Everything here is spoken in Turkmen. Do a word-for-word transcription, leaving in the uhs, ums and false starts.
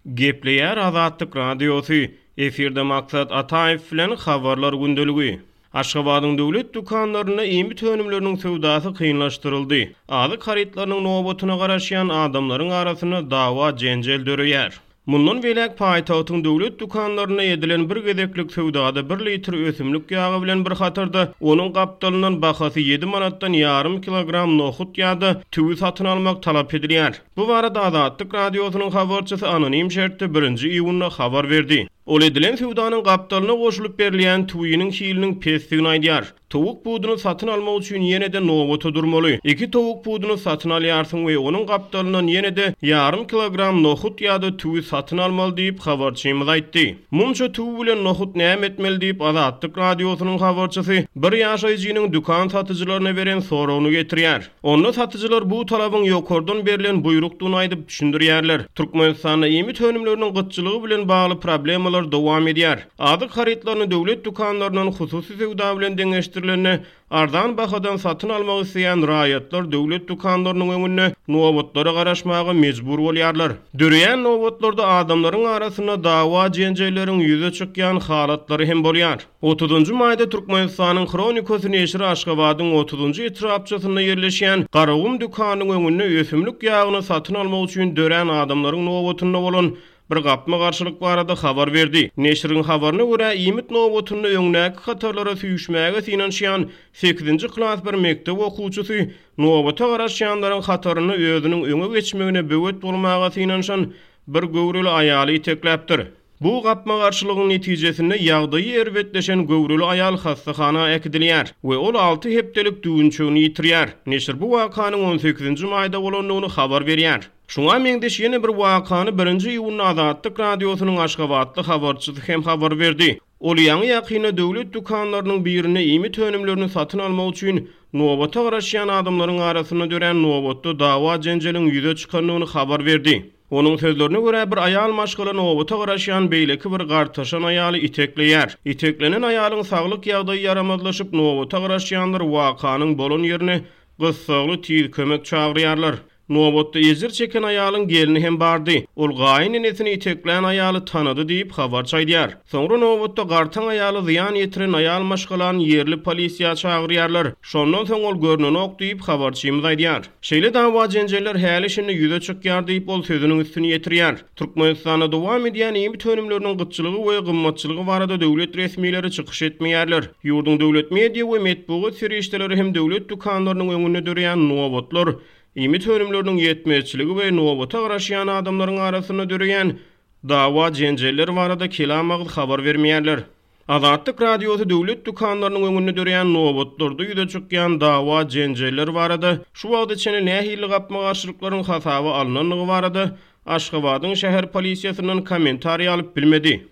Gepleýär Azatlyk radiosu. Efirde maksat Ataýew bilen habarlar gündeligi. Aşgabatyň döwlet dukanlaryna ýemy tönümleriniň sowdasy kynlaşdyryldy. Azyk haritlarynyň nobatyna garaşýan adamlaryň arasyna dawa jenjel döreýär. Mundan belek paýtagtyň döwlet dukanlaryna edilen bir gezeklik sowdada bir litr ösümlik ýagy bilen bir hatarda onuň gapdalynyň bahasy ýedi manatdan ýarym kilogram nohut ýa-da tüwü satyn almak talap edilýär. Bu barada Azatlyk radiosynyň habarçysy anonim şertde birinji iýunda habar berdi. Ol edilen sowdanyň gapdalyna goşulyp berilýän tüwüniň şiýiliniň pesdigini aýdýar. Towuk buduny satyn almak üçin ýene-de nowata durmaly. Iki towuk buduny satyn alýarsyň we onuň gapdalynyň ýene-de ýarym kilogram nohut ýa-da tüwü satyn almaly diýip habarçymyz aýtdy. Munça tüwü bilen nohut näme etmeli diýip Azatlyk radiosynyň habarçysy bir ýaşaýjynyň dukan satyjylaryna beren sorawyny getirýär. Onda satyjylar bu talabyň ýokardan berilen buyrukdyny aýdyp düşündirýärler. Türkmenistanda ýemy tönümleriniň gytçylygy bilen bagly problemalar dowam edýär. Azyk haritlaryny döwlet dukanlarynyň hususy sowda bilen deňeşdirilenini ardan bahadan satyn almak isleýän raýatlar döwlet dukanlarynyň öňüne nowatlary garaşmagy mejbur bolýarlar. Döreýän nowatlarda adamlaryň arasyna dawa jenjelleriň ýüze çykýan halatlary hem bolýar. otuzunjy maýda Türkmenistanyň Kronikasy neşri Aşgabatyň otuzunjy etrapçysynda ýerleşýän Garagum dukanynyň öňüne ösümlik ýagyny satyn almak üçin dören adamlaryň nowatynda bolan bir gapma garşylyk barada habar berdi. Neşriň habaryna görä ýymit nowatyny öňnäki hatarlara süýüşmäge synanşýan sekizinji klas bir mektep okuwçysy nowata garaşýanlaryň hataryny özüniň öňe geçmegine böwet bolmaga synanşan bir göwrüli aýaly itekläpdir. Bu gapma garşylygyň netijesinde ýagdaýy erwetleşen göwrüli aýal hastahana ekdilýär we ol alty hepdelik düýünçüni ýitirýär. Neşir bu wakanyň on sekizinji maýda bolandygyny habar berýär. Şuňa meňdeş ýene bir wakany birinji iýunda Azatlyk radiosynyň Aşgabatly habarçysy hem habar berdi. Ol ýaňy ýakyna döwlet dukanlarynyň birine ýemy tönümlerini satyn almak üçin nowata garaşýan adamlaryň arasyna dören nowatda dawa jenjeliň ýüze çykanyny habar berdi. Onun sözlerine göre bir ayal maşgala nowata garaşýan beýleki bir gartaşan aýaly itekleýär. Iteklenen aýalyň saglyk ýagdaýy ýaramazlaşyp nowata garaşýanlar wakanyň bolan ýerine gysgaly tiýil kömek çagyrýarlar. Nowatda ejir çeken aýalyň gelini hem bardy. Ol gaýyn enesini itekleýän aýaly tanıdy diýip habar çaýdýar. Soňra nowatda gartan aýaly ziýan ýetiren aýal maşgalan ýerli polisiýa çagyrýarlar. Şondan soň ol görneni ok diýip habarçymyz aýdýar. Şeýle dawa jenjeller häli şeňle ýüze çykýar diýip ol sözüniň üstüni ýetirýär. Türkmenistanda dowam edýän ýemy tönümleriniň gytçylygy we gymmatçylygy barada döwlet resmiýetleri çykyş etmeýärler. Ýurdun döwlet media we medeniýet serişdeleri hem döwlet dukanlarynyň öňüne döreýän nowatlar ýemy tönümleriniň ýetmezçiligi we nowata garaşýan adamlaryň arasyna döreýän dawa jenjeller barada kelamygy habar bermeýärler. Azatlyk radiosu döwlet dukanlarynyň öňüne döreýän nowatlarda ýüze çykýan dawa jenjeller barada şu wagtda çene nähili gapma garşylyklaryň hasaby alynanyny barada Aşgabatyň şäher polisiýasynyň kommentariýa alyp bilmedi.